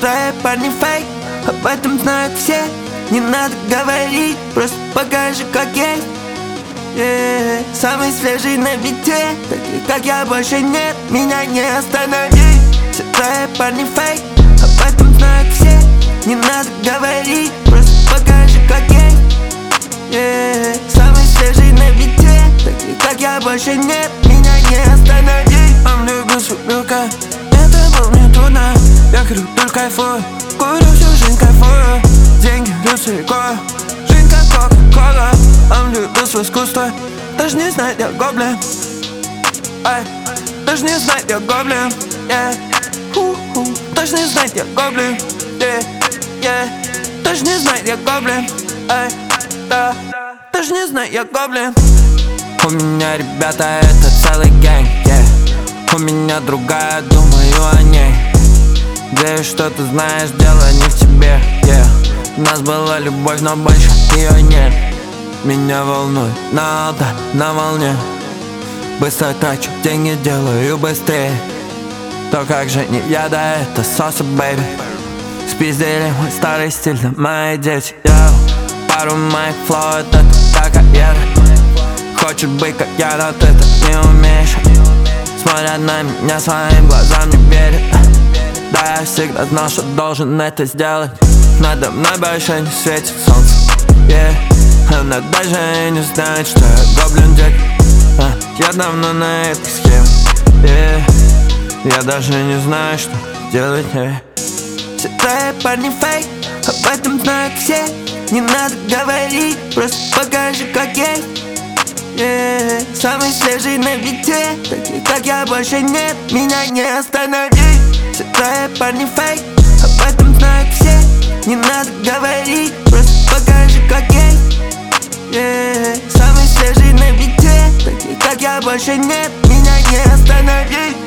твои парни фейк, об этом знают все. Не надо говорить, просто покажи, как есть. Самый свежий на бите, таких как я больше нет, меня не остановить. Все твои парни фейк, об этом знают все. Не надо говорить, просто покажи, как есть. Самый свежий на бите, таких как я больше нет, меня не остановить. Он любит суперка, это было мне трудно. Я курю, только кайфую, курю всю жизнь, кайфую. Деньги, люкс и кола, жизнь как кока-кола. Он любит свое искусство, даже не знает, я гоблин. Даже не знает, я гоблин. Даже не знает, я гоблин. Даже не знает, я гоблин. Даже не знает, я гоблин. У меня ребята, это целый гэнг, У меня другая, думаю о ней. Надеюсь, что ты знаешь, дело не в тебе, У нас была любовь, но больше ее нет. Меня волнует надо на волне. Быстро трачу деньги, делаю быстрее. То как же не я, да это соса, бэйби. Спиздили мой старый стиль, да мои дети, Пару моих флоу, это та карьера. Хочешь быть как я, но ты так не умеешь. Смотрят на меня своим глазам, не верят. Да, я всегда знал, что должен это сделать. Надо мной больше не светит солнце, Она даже и не знает, что я гоблин, дядь. Я давно на этой схеме, Я даже не знаю, что делать, Все твои парни фейк, об этом знают все. Не надо говорить, просто покажи, как есть. Самый свежий на бите, таких как я больше нет, меня не остановить. Все твои парни фейк, об этом знают все. Не надо говорить, просто покажи, как есть. Самый свежий на бите, таких как я больше нет, меня не остановить.